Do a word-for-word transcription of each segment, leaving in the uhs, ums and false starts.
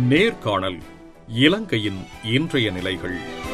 நேர்காணல் இலங்கையின் இன்றைய நிலைகள்.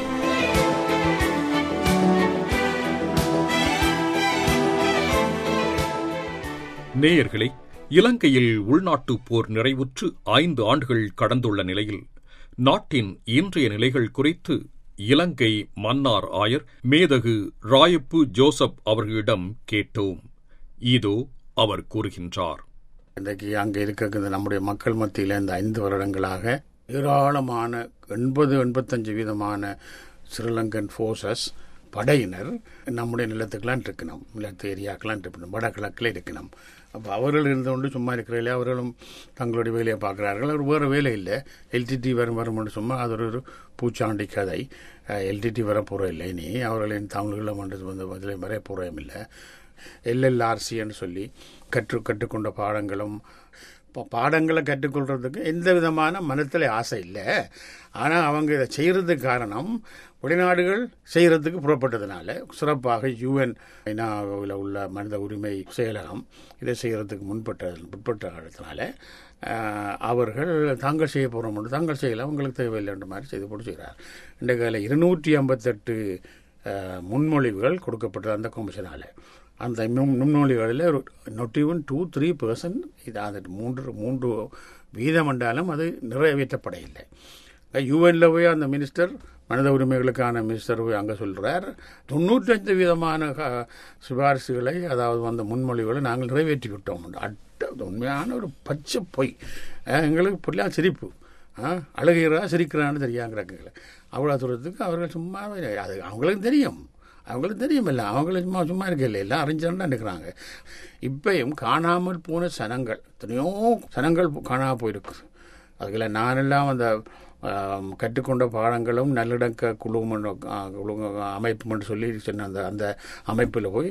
நேயர்களே, இலங்கையில் உள்நாட்டுப் போர் நிறைவுற்று ஐந்து ஆண்டுகள் கடந்துள்ள நிலையில் நாட்டின் இன்றைய நிலைகள் குறித்து இலங்கை மன்னார் ஆயர் மேதகு ராயப்பு ஜோசப் அவர்களிடம் கேட்டோம். இதோ அவர் கூறுகின்றார். இன்றைக்கு அங்கே இருக்கிற நம்முடைய மக்கள் மத்தியில் இந்த ஐந்து வருடங்களாக ஏராளமான எண்பது எண்பத்தஞ்சு வீதமான ஸ்ரீலங்கன் ஃபோர்ஸஸ் படையினர் நம்முடைய நிலத்துக்கெல்லாம் இருக்கணும், நிலத்து ஏரியாக்கெல்லாம் இருக்கணும், வடகிழக்கில் இருக்கணும். அப்போ அவர்கள் இருந்து கொண்டு சும்மா இருக்கிறதில்லை, அவர்களும் தங்களுடைய வேலையை பார்க்குறார்கள். அவர் வேறு வேலை இல்லை. எல்டிடி வரும் வரும்னு சும்மா அது ஒரு பூச்சாண்டி கதை. எல்டிடி வர போகிற இல்லை, இனி அவர்களின் தமிழ்களை வந்து வந்து அதில் வர போகிறதும் இல்லை. எல்எல்ஆர்சின்னு சொல்லி கற்று கற்றுக்கொண்ட பாடங்களும் பாடங்களை கற்றுக்கொள்றதுக்கு எந்த விதமான மனத்தில் ஆசை இல்லை. ஆனால் அவங்க இதை செய்கிறதுக்கு காரணம் வெளிநாடுகள் செய்கிறதுக்கு புறப்பட்டதுனால, சிறப்பாக யூஎன் ஐநாவில் உள்ள மனித உரிமை செயலகம் இதை செய்கிறதுக்கு முன்பட்ட முற்பட்ட காலத்தினால அவர்கள் தாங்கள் செய்ய போகிறோம், தாங்கள் செய்யலாம், அவங்களுக்கு தேவையில்லைன்ற மாதிரி செய்து போட்டு செய்கிறார். இன்றைக்கு இருநூற்றி ஐம்பத்தெட்டு முன்மொழிவுகள் கொடுக்கப்பட்டது அந்த கமிஷனால். அந்த முன்மொழிகளில் ஒரு not even two three percent இது அது மூன்று மூன்று வீதம் என்றாலும் அது நிறைவேற்றப்பட இல்லை. யூஎன்ல போய் அந்த மினிஸ்டர் மனித உரிமைகளுக்கான மினிஸ்டர் போய் அங்கே சொல்கிறார், தொண்ணூற்றஞ்சு வீதமான சிபாரிசுகளை, அதாவது அந்த முன்மொழிகளை நாங்கள் நிறைவேற்றி விட்டோம். அட்ட உண்மையான ஒரு பச்சை பொய். எங்களுக்கு புரியா சிரிப்பு, அழுகிறா சிரிக்கிறான்னு தெரியாங்கிறாங்களே. அவ்வளோ தூரத்துக்கு அவர்கள் சும்மா அது அவங்களுக்கு தெரியும், அவங்களுக்கு தெரியும் இல்லை, அவங்களும் சும்மா சும்மா இருக்கல, எல்லாம் அறிஞர்தான் இருக்கிறாங்க. இப்பயும் காணாமல் போன சனங்கள் எத்தனையோ சனங்கள் காணாமல் போயிருக்கு. அதில் நானெல்லாம் அந்த கற்றுக்கொண்ட பாடங்களும் நல்லிணக்க குழு குழு அமைப்புன்னு சொல்லி சொன்ன அந்த அந்த அமைப்பில் போய்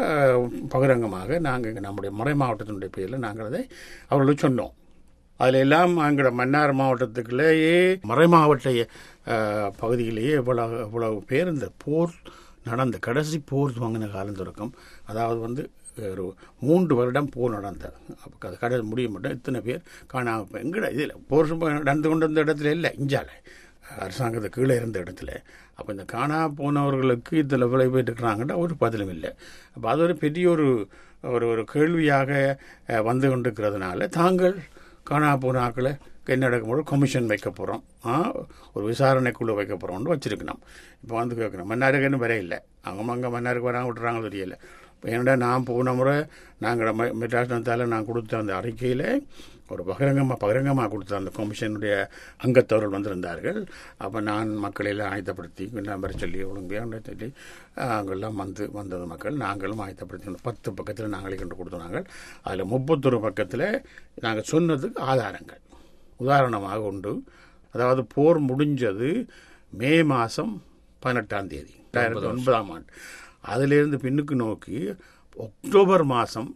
பகிரங்கமாக நாங்கள் நம்முடைய மறை மாவட்டத்தினுடைய பேரில் நாங்கள் அதை அவர்களுக்கு சொன்னோம். அதில் எல்லாம் எங்களோட மன்னார் மாவட்டத்துக்குள்ளேயே மறை மாவட்ட பகுதியிலேயே இவ்வளவு இவ்வளவு பேர் இந்த போர் நடந்த கடைசி போர் துவங்கின காலம் தொடக்கம், அதாவது வந்து ஒரு மூன்று வருடம் போர் நடந்த அது கடை முடிய மட்டும் இத்தனை பேர் காணாமல் எங்கட இதில் போர் நடந்து கொண்டு வந்த இடத்துல இல்லை, இஞ்சால அரசாங்கத்தை கீழே இருந்த இடத்துல. அப்போ இந்த காணா போனவர்களுக்கு இதில் விளை போயிட்டுருக்கிறாங்கன்ற ஒரு பதிலும் இல்லை. அப்போ அது ஒரு பெரிய ஒரு ஒரு ஒரு கேள்வியாக வந்து கொண்டிருக்கிறதுனால தாங்கள் காணா போன ஆக்களை என்ன நடக்கும்போது கமிஷன் வைக்க போகிறோம், ஒரு விசாரணை குழு வைக்க போகிறோம்னு வச்சுருக்கணும். இப்போ வந்து கேட்கணும், மன்னாருக்குன்னு வர இல்லை, அவங்க அங்கே மன்னாருக்கு வராங்க விட்டுறாங்களோ தெரியல. இப்போ என்னடா நான் போன முறை நாங்கள் ம மெட்ராஸ்னத்தால் நான் கொடுத்த அந்த அறிக்கையில் ஒரு பகிரங்கமாக பகிரங்கமாக கொடுத்த அந்த கமிஷனுடைய அங்கத்தவர்கள் வந்திருந்தார்கள். அப்போ நான் மக்களையெல்லாம் ஆயத்தப்படுத்தி நம்பரை சொல்லி ஒழுங்கையான சொல்லி அங்கெல்லாம் வந்து வந்தது மக்கள், நாங்களும் ஆயத்தப்படுத்தி பத்து பக்கத்தில் நாங்களே கண்டு கொடுத்தோம். அதில் முப்பத்தொரு பக்கத்தில் நாங்கள் சொன்னதுக்கு ஆதாரங்கள் உதாரணமாக உண்டு. அதாவது போர் முடிஞ்சது மே மாதம் பதினெட்டாம் தேதி ரெண்டாயிரத்தி ஒன்பதாம் ஆண்டு. அதிலிருந்து பின்னுக்கு நோக்கி அக்டோபர் மாதம்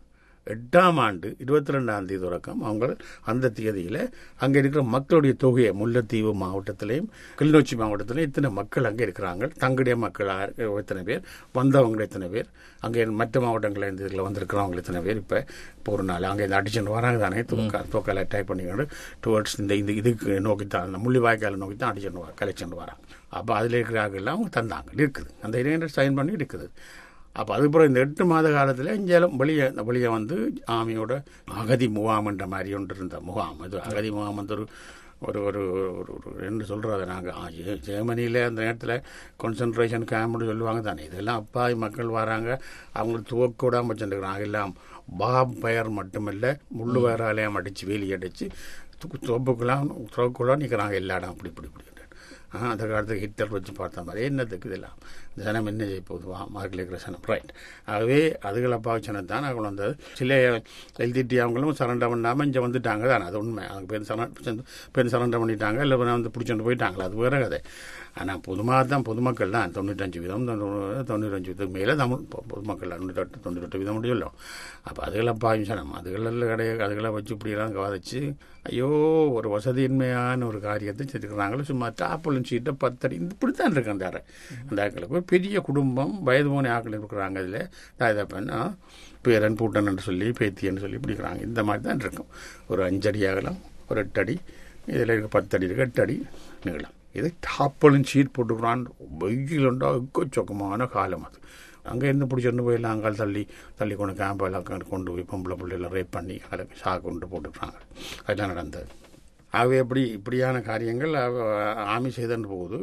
எட்டாம் ஆண்டு இருபத்தி ரெண்டாம் தேதி தொடக்கம் அவங்க அந்த தேதியில் அங்கே இருக்கிற மக்களுடைய தொகையை முல்லைத்தீவு மாவட்டத்திலையும் கிளிநொச்சி மாவட்டத்திலையும் இத்தனை மக்கள் அங்கே இருக்கிறாங்க, தங்களுடைய மக்கள் எத்தனை பேர், வந்தவங்க எத்தனை பேர், அங்கே மற்ற மாவட்டங்களில் இந்த இதில் வந்திருக்கிறவங்க எத்தனை பேர், இப்போ இப்போ ஒரு நாள் அங்கே இந்த அடிச்சுட்டு வராங்க தானே, தூக்கா தூக்கால் அட்டாக் பண்ணிக்கிட்டு டுவர்ட்ஸ் இந்த இந்த இதுக்கு நோக்கித்தான் அந்த முள்ளிவாய்க்காலை நோக்கி தான் அடிச்சுட்டு வர கலைச்சுட்டு வராங்க. அப்போ அதில் இருக்கிறார்கள் அவங்க தந்தாங்க இருக்குது, அந்த இளைஞர் சைன் பண்ணி இருக்குது. அப்போ அதுக்கப்புறம் இந்த எட்டு மாத காலத்தில் இங்கேயும் வெளியே வெளியே வந்து ஆமியோட அகதி முகாம் என்ற மாதிரி ஒன்று இருந்த முகாம், அது அகதி முகாம் வந்து ஒரு ஒரு ஒரு ஒரு என்ன சொல்கிறது, நாங்கள் ஜெர்மனியில் அந்த நேரத்தில் கான்சன்ட்ரேஷன் கேம்ப்னு சொல்லுவாங்க தானே, இதெல்லாம் அப்பாவி மக்கள் வராங்க, அவங்களுக்கு துவக்கூடாமல் வச்சுருக்கிறாங்க. எல்லாம் பாப் பயர் மட்டுமில்லை, முள்ளு வயராலையும் அடித்து வேலி அடித்து துவப்புக்கெல்லாம் துவக்கூடாது நிற்கிறாங்க எல்லா இடம் அப்படி இப்படி இப்படி. அந்த காலத்துக்கு ஹிட்டர் வச்சு பார்த்த மாதிரி என்னத்துக்கு இதெல்லாம் இந்த சனம் என்ன செய்ய போதுவா மார்க்கில் இருக்கிற சனம் ரைட். ஆகவே அதுகளை பாவச்சனம் தான் அவங்க வந்தது. சில எல்டிடி அவங்களும் சரண்டர் பண்ணாமல் இங்கே வந்துட்டாங்க தானே, அது உண்மை. அவங்க பேர் சரண் பேர் சரண்டர் பண்ணிட்டாங்க, இல்லை வந்து பிடிச்சிட்டு போயிட்டாங்களா, அது வேறு கதை. ஆனால் பொதுமாக தான் பொதுமக்கள் தான் தொண்ணூற்றஞ்சு வீதம் தொண்ணூறு தொண்ணூற்றஞ்சு வீதத்துக்கு மேலே தமிழ் பொதுமக்கள் தொண்ணூற்றெட்டு தொண்ணூற்றெட்டு வீதம் முடியல. அப்போ அதுகளை பாவிச்சனம் அதுகளில் கிடையாது, அதுகளை வச்சு இப்படியெல்லாம் வாதிச்சு ஐயோ ஒரு வசதியின்மையான ஒரு காரியத்தை செஞ்சுக்கிறாங்களோ. சும்மா டாப்பலும் சீட்டை பத்தடி இப்படி தான் இருக்கு அந்த அந்த ஆக்களுக்கு. பெரிய குடும்பம் வயது போன ஆக்கள் இருக்கிறாங்க, அதில் தாய்தப்பன் பேரன் பூட்டன் என்று சொல்லி பேத்தின்னு சொல்லி பிடிக்கிறாங்க. இந்த மாதிரி தான் இருக்கும். ஒரு அஞ்சடி அகலம், ஒரு எட்டடி இதில் இருக்க பத்து அடி இருக்கு, எட்டு அடி நீளம். இது டாப்பலும் சீட் போட்டுக்கிறான். வெயில் உண்டா சொக்கமான காலம் அது. அங்கே இருந்து பிடிச்சிருந்து போய் எல்லாம் அங்கால் தள்ளி தள்ளி கொண்டு கேம்பெல்லாம் கொண்டு போய் பொம்பளை பிள்ளைலாம் ரேப் பண்ணி அதில் ஷா கொண்டு போட்டுக்கிறாங்க. அதெல்லாம் நடந்தது. ஆகவே எப்படி இப்படியான காரியங்கள் ஆமி செய்தன்னு போகுது.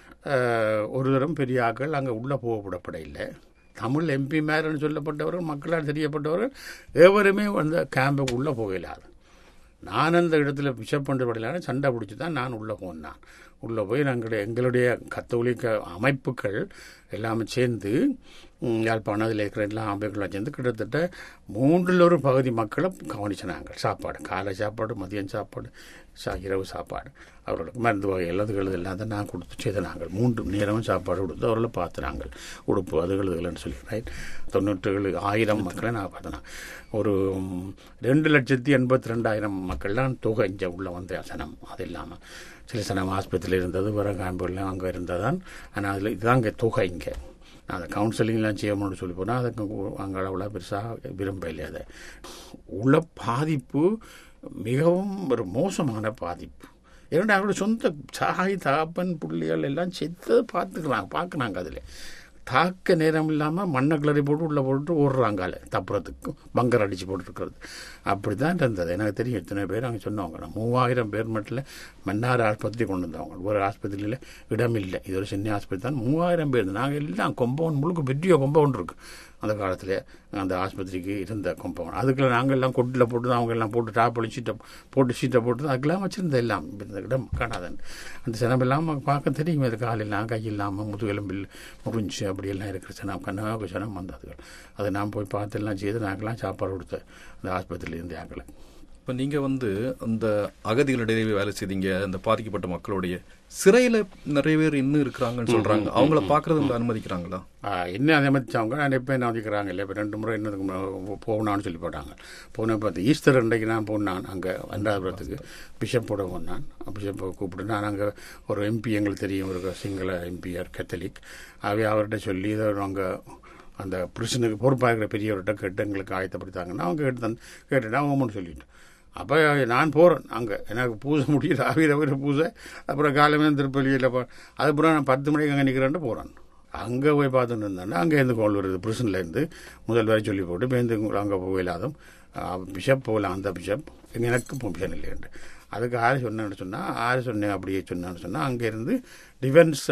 ஒரு தரம் பெரிய ஆக்கள் அங்கே உள்ளே போகப்படப்பட இல்லை. தமிழ் எம்பி மேரன்னு சொல்லப்பட்டவர்கள், மக்களால் தெரியப்பட்டவர்கள் எவருமே அந்த கேம்புக்கு உள்ளே போகலாது. நான் அந்த இடத்துல பிஷப் பண்ணுறபடியான சண்டை பிடிச்சி தான் நான் உள்ளே போனேன். உள்ளே போய் நாங்கள் எங்களுடைய கத்தோலிக்க அமைப்புகள் எல்லாமே சேர்ந்து யாழ்ப்பாணம் அதில் இருக்கிற எல்லா அமைப்புகளாக சேர்ந்து கிட்டத்தட்ட மூன்றில் ஒரு பகுதி மக்களை கவனிச்சினாங்க. சாப்பாடு, காலை சாப்பாடு, மதியம் சாப்பாடு, சா இரவு சாப்பாடு, அவர்களுக்கு மருந்து வகை எல்லாத்துக்கள் எல்லாம் தான் நான் கொடுத்து செய்த நாங்கள் மூன்று நேரமும் சாப்பாடு கொடுத்து அவர்களை பார்த்துனாங்க. உடுப்பு அதுகளுன்னு சொல்லி ரைட் தொண்ணூற்றி ஏழு ஆயிரம் மக்களை நான் பார்த்தேன். ஒரு ரெண்டு லட்சத்தி எண்பத்தி ரெண்டாயிரம் மக்கள்லாம் தொகை இங்கே உள்ளே வந்த சனம். அது இல்லாமல் சில சனம் ஆஸ்பத்திரியில் இருந்தது, வர கேம்புலாம் அங்கே இருந்ததான். ஆனால் அதில் இதுதான் இங்கே தொகை. இங்கே நான் அதை கவுன்சிலிங்லாம் செய்யணும்னு சொல்லி போனால் அதுக்கு அங்கே அவ்வளோ பெருசாக விரும்பலை. அதை உள்ள பாதிப்பு மிகவும் ஒரு மோசமான பாதிப்பு. ஏன்னா அவரோட சொந்த சாய் தாப்பன் புள்ளிகள் எல்லாம் செத்தது பார்த்துக்கிறாங்க பார்க்குறாங்க. அதில் தாக்க நேரம் இல்லாமல் மண்ணை கிளறி போட்டு உள்ளே போட்டு ஓடுறாங்க. அதில் தப்புறதுக்கு பங்கர் அடித்து போட்டுருக்கிறது. அப்படி தான் இருந்தது. எனக்கு தெரியும் எத்தனை பேர் அங்கே சொன்னவங்க. மூவாயிரம் பேர் மட்டும் மன்னார் ஆஸ்பத்திரி கொண்டு வந்தவங்க. ஒரு ஆஸ்பத்திரியில் இடம் இல்லை. இது ஒரு சின்ன ஆஸ்பத்திரி தான். மூவாயிரம் பேர் நாங்கள் எல்லாம் கொம்பவுண்ட் முழுக்க பெரிய கொம்பவுண்ட் இருக்குது அந்த காலத்தில். அந்த ஆஸ்பத்திரிக்கு இருந்த கொம்பவுண்ட் அதுக்குள்ள நாங்கள் எல்லாம் கொட்டில் போட்டு அவங்க எல்லாம் போட்டு டாப்பளி சீட்டை போட்டு சீட்டை போட்டு அதுக்கெல்லாம் வச்சுருந்த எல்லாம் இந்த இடம் காணாதன். அந்த சினம் இல்லாமல் பார்க்க தெரியும். அது காலெல்லாம் கையில்லாமல் முதுகெலும்பில் முறிஞ்சு அப்படியெல்லாம் இருக்கிற சினம் கண்ணாக சினம் வந்ததுகள். அதை நான் போய் பார்த்து எல்லாம் செய்து நாங்கள்லாம் சாப்பாடு கொடுத்த அந்த ஆஸ்பத்திரியில் இருந்து ஆக்களை. இப்போ நீங்கள் வந்து அந்த அகதிகளிடையே வேலை செய்தீங்க. அந்த பாதிக்கப்பட்ட மக்களுடைய சிறையில் நிறைய பேர் இன்னும் இருக்கிறாங்கன்னு சொல்கிறாங்க. அவங்கள பார்க்குறது உங்களை அனுமதிக்கிறாங்களா? இன்னும் அனுமதிச்சவங்க நான் எப்போ என்ன அனுமதிக்கிறாங்க இல்லை. இப்போ ரெண்டு முறை என்னதுக்கு போகணான்னு சொல்லி போட்டாங்க. போன பார்த்து ஈஸ்டர் அன்றைக்கு நான் போனான் அங்கே அண்டாபுரத்துக்கு பிஷப்போட போனான். பிஷப்பை கூப்பிட்டு நான் அங்கே ஒரு எம்பி எங்களுக்கு தெரியும், ஒரு சிங்கள எம்பிஆர் கத்தலிக். அவை அவர்கிட்ட சொல்லி இதை அங்கே அந்த பிரிசனுக்கு பொறுப்பாக இருக்கிற பெரியவர்கிட்ட கேட்டு எங்களுக்கு ஆயத்தப்படுத்தாங்கன்னா அவங்க கேட்டு தந்து கேட்டுட்டா அவங்கன்னு சொல்லிட்டு அப்போ நான் போகிறேன். அங்கே எனக்கு பூசை முடியல, ஆவிர ஆவிர பூசை. அப்புறம் காலமே திருப்பலியில் அதுக்கப்புறம் நான் பத்து மணிக்கு அங்கே நிற்கிறேன்ட்டு போகிறேன். அங்கே போய் பார்த்துட்டு இருந்தேன்னா அங்கேருந்து கோல் வருது பிரிசன்லேருந்து முதல் வரை சொல்லி போட்டு பேருந்து அங்கே போகலாதும் பிஷப் போகலாம். அந்த பிஷப் எனக்கு பெர்மிஷன் இல்லைன்ட்டு அதுக்கு ஆறு சொன்னேன்னு சொன்னால் ஆறு சொன்னேன் அப்படியே சொன்னேன்னு சொன்னால் அங்கேருந்து டிஃபென்ஸ்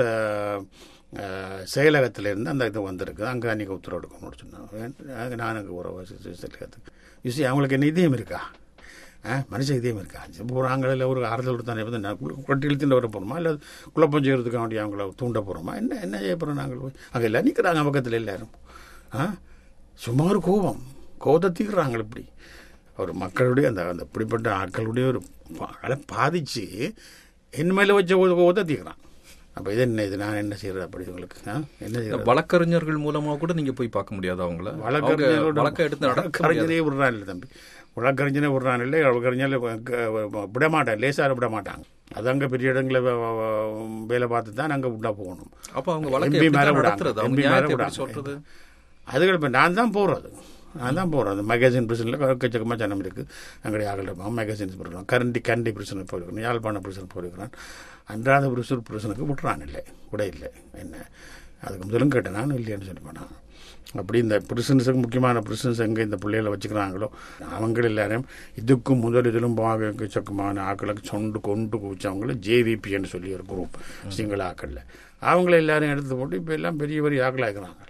செயலகத்திலேருந்து அந்த இது வந்திருக்கு. அங்கே அன்றைக்கி உத்தரவு எடுக்கணும்னு சொன்னாங்க. நானுக்கு உறவு செயலகத்துக்கு யூசி அவங்களுக்கு என்ன இதயம் இருக்கா? மனுஷ இதயம் இருக்கா? போகிறாங்க இல்லை ஒரு ஆறுதல் கொடுத்தானே வந்து கொட்டி இழுத்துட்டு வர போகிறோமா இல்லை குழப்பம் செய்கிறதுக்கு வேண்டிய அவங்கள தூண்ட போகிறோமா? என்ன என்ன செய்ய போகிறோம்? நாங்கள் போய் அங்கே எல்லாம் நிற்கிறாங்க பக்கத்தில் எல்லாரும். ஆ சும்மா ஒரு கோபம் கோபத்தை தீர்றாங்க. இப்படி ஒரு மக்களுடைய அந்த அந்த இப்படிப்பட்ட ஆட்களுடைய ஒரு பாதிச்சு என் மேலே வச்ச கோபத்தை தீர்றான். அப்போ இது என்ன இது நான் என்ன செய்யறது? அப்படி உங்களுக்கு என்ன செய்யறது? வழக்கறிஞர்கள் மூலமாக கூட நீங்கள் போய் பார்க்க முடியாது அவங்கள. வழக்கறிஞர்களோட வழக்க எடுத்து வழக்கறிஞரே விடுறான் இல்லை தம்பி, வழக்கறிஞரே விடுறான் இல்லை. வழக்கறிஞர் விட மாட்டாங்க, லேசாக விட மாட்டாங்க. அது அங்கே பெரிய இடங்களை வேலை பார்த்து தான் அங்கே விட்டா போகணும். அப்போ அவங்க எம்பி மேலே விடாது, எம்பி மேலே விடாது. அதுகள் இப்போ நான் தான் போகிறது நான் தான் போகிறேன். அந்த மேகசின் பிரிசனில் எக்கச்சக்கமாக ஜனம் இருக்குது. அங்கே ஆகல இருப்பாங்க. மேகசின்ஸ் போயிருக்கோம். கரண்டி கண்டி பிரிசனுக்கு போயிருக்கிறோம். யாழ்ப்பாண பிரிசனுக்கு போயிருக்கிறான். அன்றாத பிரிசூர் பிரிசனுக்கு விட்டுறான் இல்லை, விட இல்லை. என்ன அதுக்கு முதலும் கேட்டேன் நான் இல்லைன்னு சொல்லி போனான். அப்படி இந்த பிரிசன்ஸுக்கு முக்கியமான பிரிசன்ஸ் எங்கே இந்த பிள்ளைகளை வச்சுக்கிறாங்களோ அவங்க எல்லாரும் இதுக்கும் முதல் இதிலும் எக்கச்சக்கமான ஆக்களுக்கு சொண்டு கொண்டு குவிச்சவங்கள ஜேவிபின்னு சொல்லி ஒரு குரூப் சிங்கள ஆக்களில் அவங்கள எல்லாரும் எடுத்து போட்டு இப்போ எல்லாம் பெரிய பெரிய ஆக்களாகிறாங்க.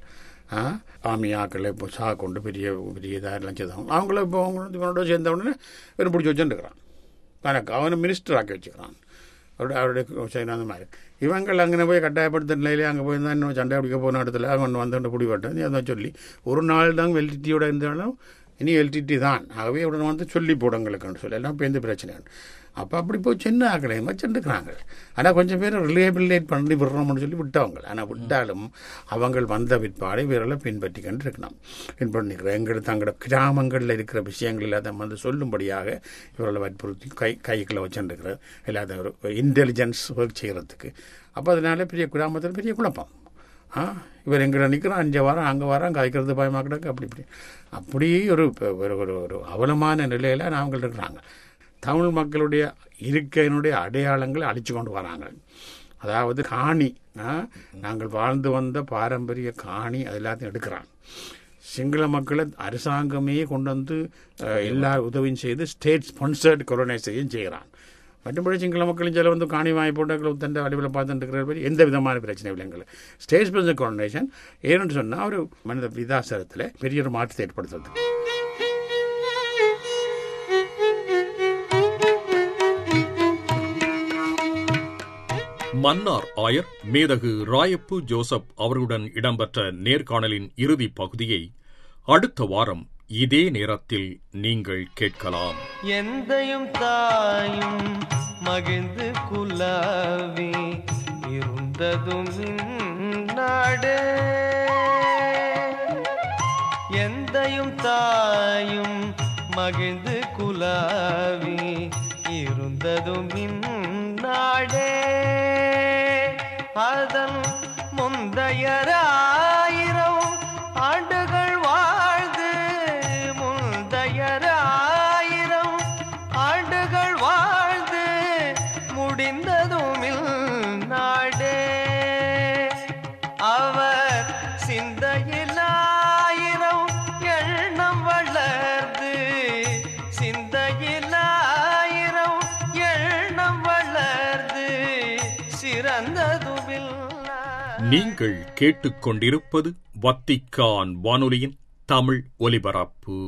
ஆமி ஆக்களை இப்போ சா கொண்டு பெரிய பெரிய இதாக எல்லாம் செய்தாங்க. அவங்கள இப்போ அவங்க இவனோட சேர்ந்த உடனே வெறும் பிடிச்சி வச்சுருக்கிறான். எனக்கு அவனை மினிஸ்டர் ஆக்கி வச்சுக்கிறான். அவருடைய அவருடைய சைனா அந்த மாதிரி இவங்கள் அங்கே போய் கட்டாயப்படுத்த நிலையிலே அங்கே போய் தான் இன்னும் சண்டை பிடிக்க போன இடத்துல அவன் வந்து பிடிபட்டேன் அதான் சொல்லி ஒரு நாள் தான் எல்டிடியோட இருந்தாலும் இனி எல்டிடி தான். ஆகவே உடனே வந்து சொல்லி போடுங்களுக்குன்னு சொல்லி எல்லாம் இப்போ எந்த பிரச்சனை. அப்போ அப்படி போய் சின்ன ஆக்களை வச்சுருக்கிறாங்க. ஆனால் கொஞ்சம் பேர் ரிலேபிலேட் பண்ணி விடுறோம்னு சொல்லி விட்டவங்க. ஆனால் விட்டாலும் அவங்க வந்த பிற்பாடு இவர்களை பின்பற்றி கொண்டு இருக்கணும். பின்பற்றிக்கிறோம் எங்கள் தங்களோட கிராமங்களில் இருக்கிற விஷயங்கள் எல்லாத்தையும் வந்து சொல்லும்படியாக இவர்களை வற்புறுத்தி கை கைகளை வச்சுருக்கிறது எல்லாத்தையும் ஒரு இன்டெலிஜென்ஸ் ஒர்க் செய்கிறதுக்கு. அப்போ அதனால பெரிய கிராமத்தில் பெரிய குழப்பம். ஆ இவர் எங்கே நிற்கிறோம், அஞ்சு வாரம் அங்கே வாரம் காய்க்கிறது பயமாக்கிடாக்கு அப்படி இப்படி அப்படி ஒரு ஒரு ஒரு அவலமான நிலையில் நாங்கள் இருக்கிறாங்க. தமிழ் மக்களுடைய இருக்கையினுடைய அடையாளங்களை அழிச்சு கொண்டு வராங்க. அதாவது காணி, நாங்கள் வாழ்ந்து வந்த பாரம்பரிய காணி அது எல்லாத்தையும் எடுக்கிறாங்க. சிங்கள மக்களை அரசாங்கமே கொண்டு வந்து எல்லா உதவியும் செய்து ஸ்டேட் ஸ்பான்சர்ட் கொலனைசேஷன் செய்கிறான். மற்றபடி சிங்கள மக்களும் சில வந்து காணி வாங்கி போட்டு தண்டை வடிவில் பார்த்துட்டு இருக்கிற எந்த விதமான பிரச்சனை இல்லை எங்களுக்கு. ஸ்டேட் ஸ்பான்சர்ட் கொலனைசேஷன் ஏன்னு சொன்னால் ஒரு மனித விதாசாரத்தில் பெரிய ஒரு மாற்றத்தை ஏற்படுத்துறது. மன்னார் ஆயர் மேதகு ராயப்பு ஜோசப் அவர்களுடன் இடம்பெற்ற நேர்காணலின் இறுதி பகுதியை அடுத்த வாரம் இதே நேரத்தில் நீங்கள் கேட்கலாம். எந்தையும் தாயும் மகிழ்ந்து குலாவி இருந்ததும் நாடு, எந்தையும் தாயும் மகிழ்ந்து குலாவி இருந்ததும் நாடே, அதன் முந்தையராயிரம் ஆண்டுகள் வாழ்ந்து முந்தையராயிரம் ஆண்டுகள் வாழ்ந்து முடிந்ததும் நாடே, அவர் சிந்தையிலாயிரம் எண்ணம் வளர்ந்து சிந்தையிலாயிரம் எண்ணம் வளர்ந்து சிறந்ததுவில். நீங்கள் கேட்டுக்கொண்டிருப்பது வத்திக்கான் வானொலியின் தமிழ் ஒலிபரப்பு.